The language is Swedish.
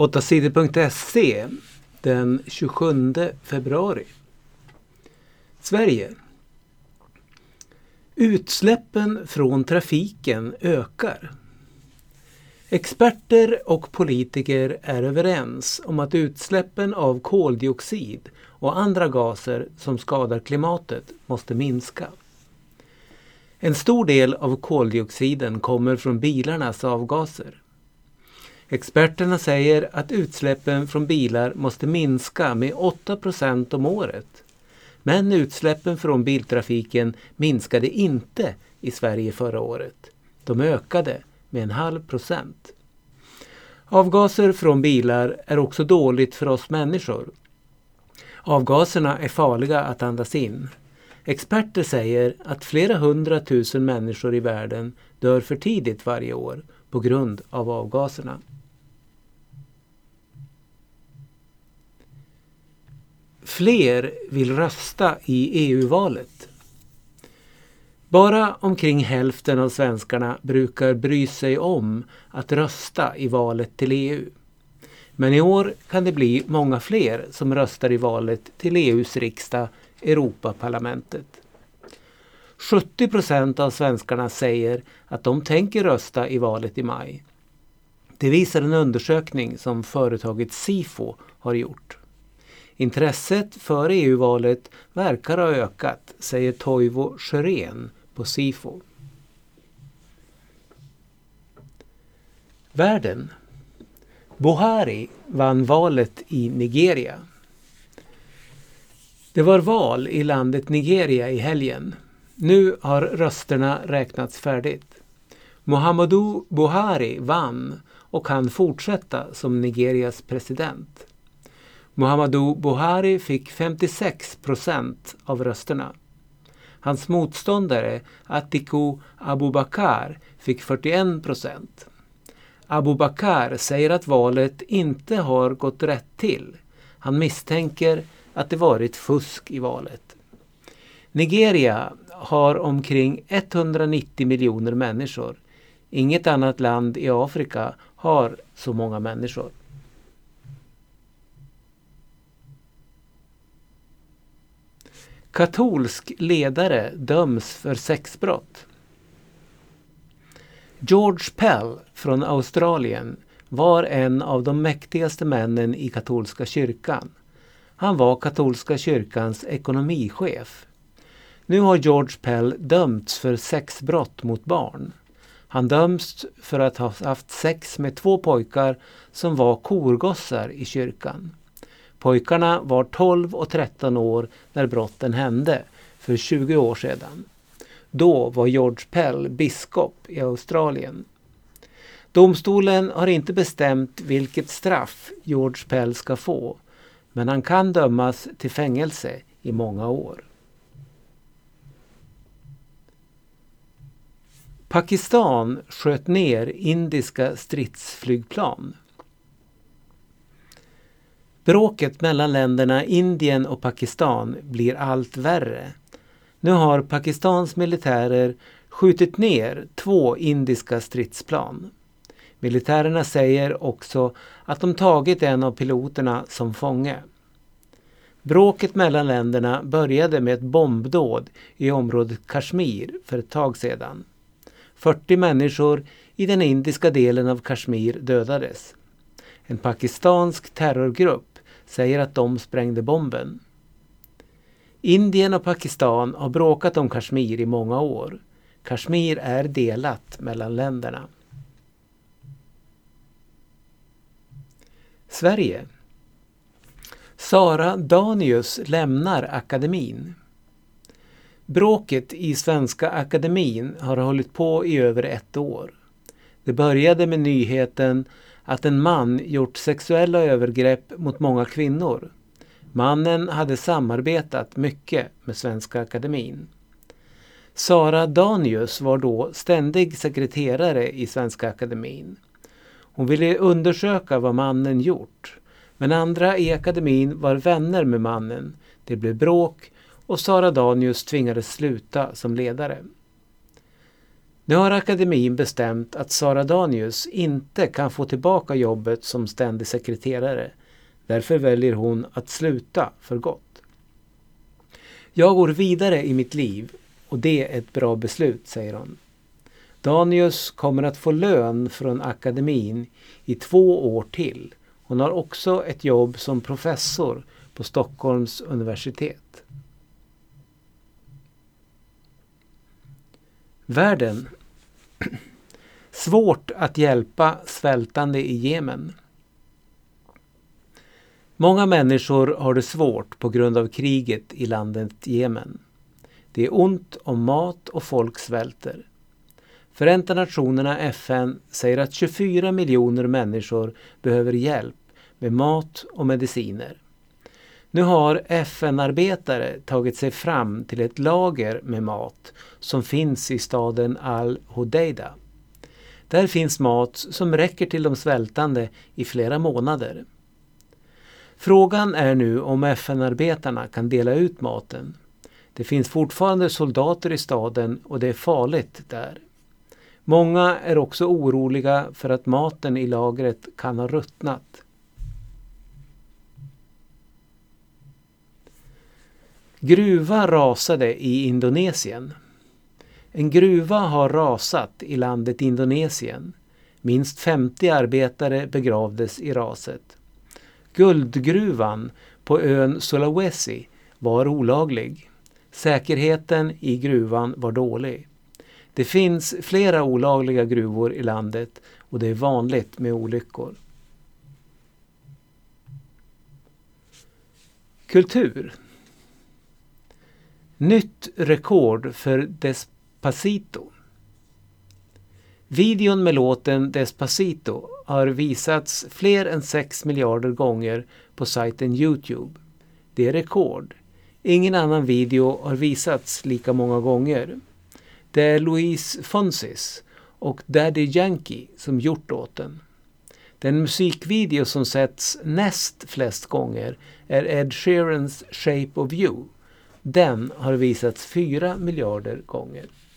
8sidor.se den 27 februari. Sverige. Utsläppen från trafiken ökar. Experter och politiker är överens om att utsläppen av koldioxid och andra gaser som skadar klimatet måste minska. En stor del av koldioxiden kommer från bilarnas avgaser. Experterna säger att utsläppen från bilar måste minska med 8% om året. Men utsläppen från biltrafiken minskade inte i Sverige förra året. De ökade med 0,5%. Avgaser från bilar är också dåligt för oss människor. Avgaserna är farliga att andas in. Experter säger att flera 100 000 människor i världen dör för tidigt varje år på grund av avgaserna. Fler vill rösta i EU-valet. Bara omkring hälften av svenskarna brukar bry sig om att rösta i valet till EU. Men i år kan det bli många fler som röstar i valet till EUs riksdag, Europaparlamentet. 70% av svenskarna säger att de tänker rösta i valet i maj. Det visar en undersökning som företaget Sifo har gjort. Intresset för EU-valet verkar ha ökat, säger Toivo Sjörén på Sifo. Världen. Buhari vann valet i Nigeria. Det var val i landet Nigeria i helgen. Nu har rösterna räknats färdigt. Muhammadu Buhari vann och kan fortsätta som Nigerias president. Muhammadu Buhari fick 56% av rösterna. Hans motståndare Atiku Abubakar fick 41%. Abubakar säger att valet inte har gått rätt till. Han misstänker att det varit fusk i valet. Nigeria har omkring 190 miljoner människor. Inget annat land i Afrika har så många människor. Katolsk ledare döms för sexbrott. George Pell från Australien var en av de mäktigaste männen i katolska kyrkan. Han var katolska kyrkans ekonomichef. Nu har George Pell dömts för sexbrott mot barn. Han döms för att ha haft sex med 2 pojkar som var korgossar i kyrkan. Pojkarna var 12 och 13 år när brotten hände för 20 år sedan. Då var George Pell biskop i Australien. Domstolen har inte bestämt vilket straff George Pell ska få, men han kan dömas till fängelse i många år. Pakistan sköt ner indiska stridsflygplan. Bråket mellan länderna Indien och Pakistan blir allt värre. Nu har Pakistans militärer skjutit ner 2 indiska stridsplan. Militärerna säger också att de tagit en av piloterna som fånge. Bråket mellan länderna började med ett bombdåd i området Kashmir för ett tag sedan. 40 människor i den indiska delen av Kashmir dödades. En pakistansk terrorgrupp säger att de sprängde bomben. Indien och Pakistan har bråkat om Kashmir i många år. Kashmir är delat mellan länderna. Sverige. Sara Danius lämnar akademin. Bråket i Svenska akademin har hållit på i över 1 år. Det började med nyheten att en man gjort sexuella övergrepp mot många kvinnor. Mannen hade samarbetat mycket med Svenska akademin. Sara Danius var då ständig sekreterare i Svenska akademin. Hon ville undersöka vad mannen gjort, men andra i akademin var vänner med mannen. Det blev bråk och Sara Danius tvingades sluta som ledare. Nu har akademin bestämt att Sara Danius inte kan få tillbaka jobbet som ständig sekreterare. Därför väljer hon att sluta för gott. Jag går vidare i mitt liv och det är ett bra beslut, säger hon. Danius kommer att få lön från akademin i 2 år till. Hon har också ett jobb som professor på Stockholms universitet. Världen. Svårt att hjälpa svältande i Jemen. Många människor har det svårt på grund av kriget i landet Jemen. Det är ont om mat och folk svälter. Förenta nationerna FN säger att 24 miljoner människor behöver hjälp med mat och mediciner. Nu har FN-arbetare tagit sig fram till ett lager med mat som finns i staden Al-Hodeida. Där finns mat som räcker till de svältande i flera månader. Frågan är nu om FN-arbetarna kan dela ut maten. Det finns fortfarande soldater i staden och det är farligt där. Många är också oroliga för att maten i lagret kan ha ruttnat. Gruva rasade i Indonesien. En gruva har rasat i landet Indonesien. Minst 50 arbetare begravdes i raset. Guldgruvan på ön Sulawesi var olaglig. Säkerheten i gruvan var dålig. Det finns flera olagliga gruvor i landet och det är vanligt med olyckor. Kultur. Nytt rekord för Despacito. Videon med låten Despacito har visats fler än 6 miljarder gånger på sajten YouTube. Det är rekord. Ingen annan video har visats lika många gånger. Det är Luis Fonsis och Daddy Yankee som gjort låten. Den musikvideo som setts näst flest gånger är Ed Sheerans Shape of You. Den har visats 4 miljarder gånger.